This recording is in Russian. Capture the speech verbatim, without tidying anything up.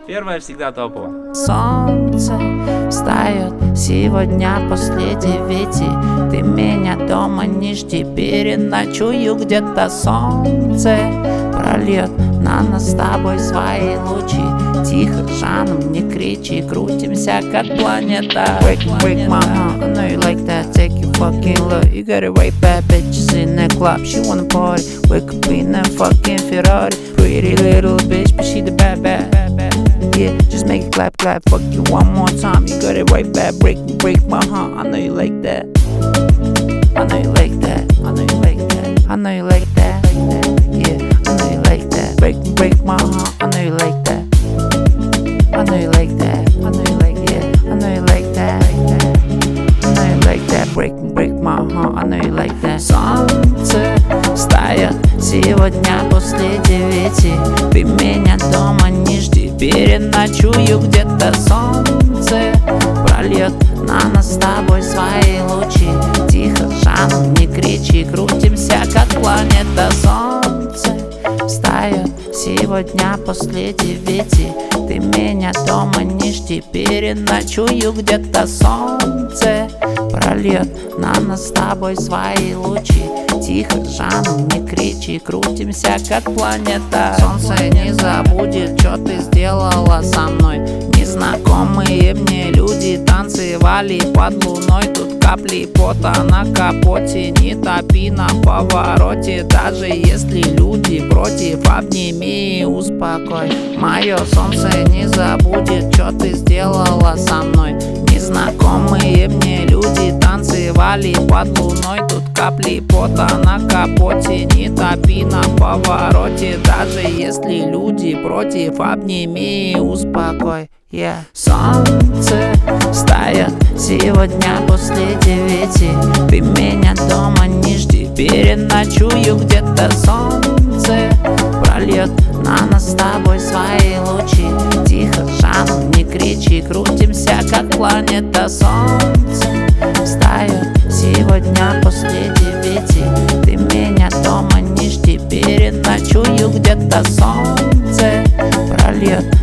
Первая всегда топовая. Солнце встает сегодня после девяти. Ты меня дома не жди, переночую где-то. Солнце прольет на нас с тобой свои лучи. Тихо, жаном, не кричи, крутимся как планета. Break, break my heart, I know you like that. Take your fucking look, you got it right, bad bitches in the club. She wanna party, wake up in that fucking Ferrari. Pretty little bitch, but she the bad, bad, bad, bad. Yeah, just make it clap, clap, fuck you one more time. You got it right back, break, break my heart. I know you like that. I know you like that. I know you like that. I know you like that. Yeah, I know you like that. Break, break my heart. I know you like that. I know you like that. I know you like, yeah. I know you like that. I know you like that. Break, break my heart. I know you like that. Солнце встает сегодня после девяти. Ты меня дома не жди, переночую где-то. Солнце прольет на нас с тобой свои лучи. Тихо, жаном, не кричи, крутимся как планета. Солнце встает сегодня после девяти. Ты меня дома не жди, переночую где-то. Солнце прольет на нас с тобой свои лучи. Тихо, жаном, не кричи, крутимся как планета. Солнце не забудет, что ты сделала со мной. Незнакомые мне люди танцевали под луной. Тут капли пота на капоте, не топи на повороте. Даже если люди против, обними и успокой. Мое солнце не забудет, что ты сделала со мной. Незнакомые мне люди танцевали под луной. Тут капли пота на капоте, не топи на повороте. Даже если люди против, обними и успокой. Yeah. Солнце встает сегодня после девяти. Ты меня дома не жди, переночую где-то. Солнце прольет на нас с тобой свои лучи. Тихо, жаном, не кричи, крутимся как планета. Солнце встает сегодня после девяти. Ты меня дома не жди, переночую где-то. Солнце прольет